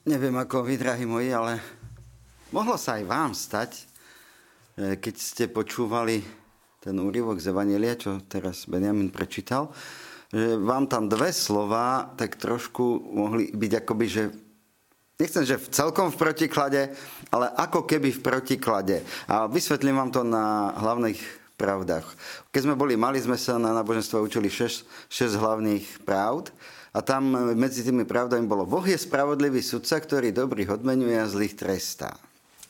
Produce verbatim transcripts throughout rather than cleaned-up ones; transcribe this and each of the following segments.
Neviem ako vy, drahí moji, ale mohlo sa aj vám stať, keď ste počúvali ten úryvok z Evanjelia, čo teraz Benjamin prečítal, že vám tam dve slová tak trošku mohli byť akoby, že nechcem, že v celkom v protiklade, ale ako keby v protiklade. A vysvetlím vám to na hlavných pravdách. Keď sme boli mali, sme sa na náboženstvo učili šesť hlavných pravd. A tam medzi tými pravdami bolo: Boh je spravodlivý sudca, ktorý dobrých odmenuje a zlých trestá.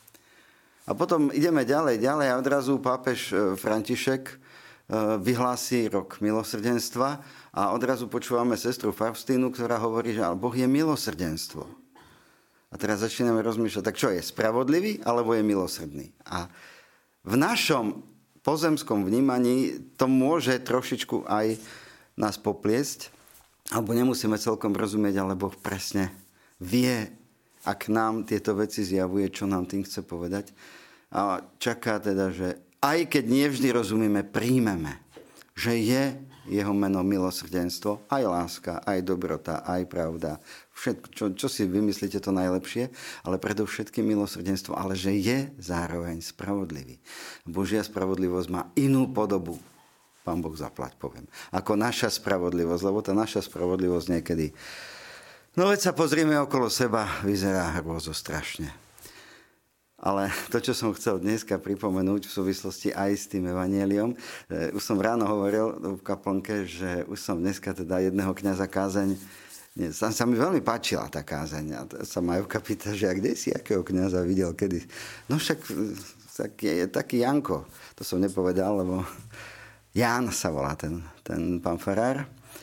A potom ideme ďalej, ďalej a odrazu pápež František vyhlási rok milosrdenstva a odrazu počúvame sestru Faustínu, ktorá hovorí, že Boh je milosrdenstvo. A teraz začíname rozmýšľať, tak čo je, spravodlivý alebo je milosrdný? A v našom pozemskom vnímaní to môže trošičku aj nás popliesť, alebo nemusíme celkom rozumieť, ale Boh presne vie, ak nám tieto veci zjavuje, čo nám tým chce povedať. A čaká teda, že aj keď nevždy rozumieme, príjmeme, že je jeho meno milosrdenstvo, aj láska, aj dobrota, aj pravda. Všetko, čo, čo si vymyslíte, to najlepšie, ale predovšetkým milosrdenstvo, ale že je zároveň spravodlivý. Božia spravodlivosť má inú podobu. Pán Boh zaplať, poviem. Ako naša spravodlivosť, lebo tá naša spravodlivosť niekedy... No veď sa pozrieme okolo seba, vyzerá hrôzo strašne. Ale to, čo som chcel dneska pripomenúť v súvislosti aj s tým evanjeliom, už som ráno hovoril v kaplnke, že už som dneska teda jedného kňaza kázeň, nie, sa, sa mi veľmi páčila tá kázeň. A sa Majovka pýta, že a kde si akého kňaza videl kedy? No však taký, taký Janko, to som nepovedal, lebo Ján sa volá ten, ten pán farár,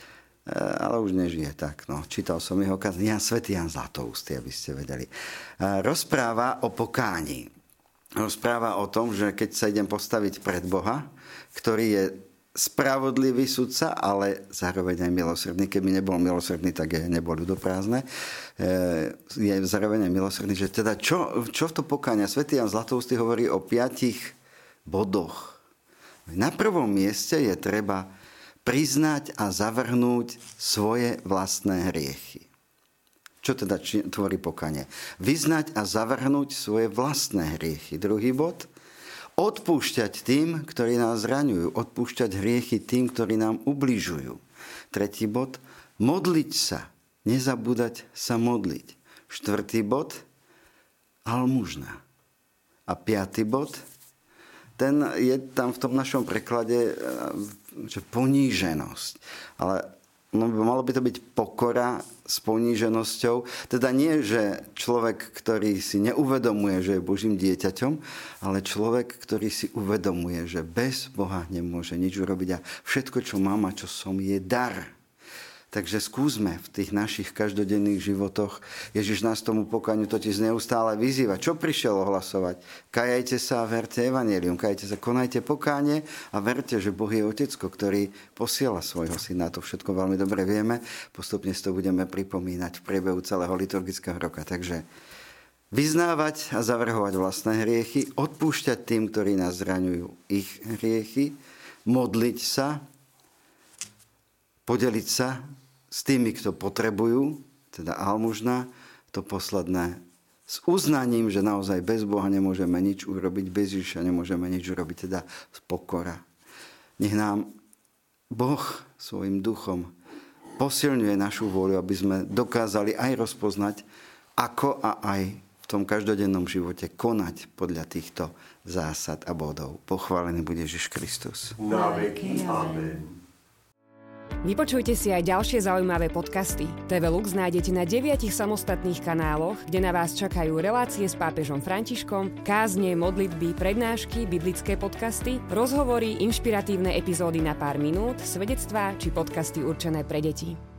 ale už nežije tak. No, čítal som jeho kázeň. Jan, svätý Ján Zlatoustý, aby ste vedeli. Rozpráva o pokání. Rozpráva o tom, že keď sa idem postaviť pred Boha, ktorý je spravodlivý sudca, ale zároveň aj milosrdný. Keby nebol milosrdný, tak je nebol ľudoprázdne. Je zároveň aj milosrdný. Že teda čo, čo v to pokáňa? Svätý Ján Zlatoustý hovorí o piatich bodoch. Na prvom mieste je treba priznať a zavrhnúť svoje vlastné hriechy. Čo teda tvorí pokánie? Vyznať a zavrhnúť svoje vlastné hriechy. Druhý bod. Odpúšťať tým, ktorí nás zraňujú. Odpúšťať hriechy tým, ktorí nám ubližujú. Tretí bod. Modliť sa. Nezabúdať sa modliť. Štvrtý bod. Almužna. A piatý bod. Ten je tam v tom našom preklade, že poníženosť. Ale no, malo by to byť pokora s poníženosťou. Teda nie, že človek, ktorý si neuvedomuje, že je Božím dieťaťom, ale človek, ktorý si uvedomuje, že bez Boha nemôže nič urobiť a všetko, čo mám a čo som, je dar. Takže skúsme v tých našich každodenných životoch. Ježiš nás tomu pokáňu totiž neustále vyzýva. Čo prišiel ohlasovať? Kajajte sa a verte evanjelium. Kajajte sa, konajte pokánie a verte, že Boh je Otecko, ktorý posiela svojho syna. To všetko veľmi dobre vieme. Postupne si to budeme pripomínať v priebehu celého liturgického roka. Takže vyznávať a zavrhovať vlastné hriechy, odpúšťať tým, ktorí nás zraňujú, ich hriechy, modliť sa, podeliť sa s tými, kto potrebujú, teda almužna, to posledné, s uznaním, že naozaj bez Boha nemôžeme nič urobiť, bez Ježiša nemôžeme nič urobiť, teda pokora. Nech nám Boh svojim duchom posilňuje našu vôľu, aby sme dokázali aj rozpoznať, ako a aj v tom každodennom živote konať podľa týchto zásad a bodov. Pochválený bude Ježiš Kristus. Na veky. Amen. Vypočujte si aj ďalšie zaujímavé podcasty. té vé Lux nájdete na deviatich samostatných kanáloch, kde na vás čakajú relácie s pápežom Františkom, kázne, modlitby, prednášky, biblické podcasty, rozhovory, inšpiratívne epizódy na pár minút, svedectvá či podcasty určené pre deti.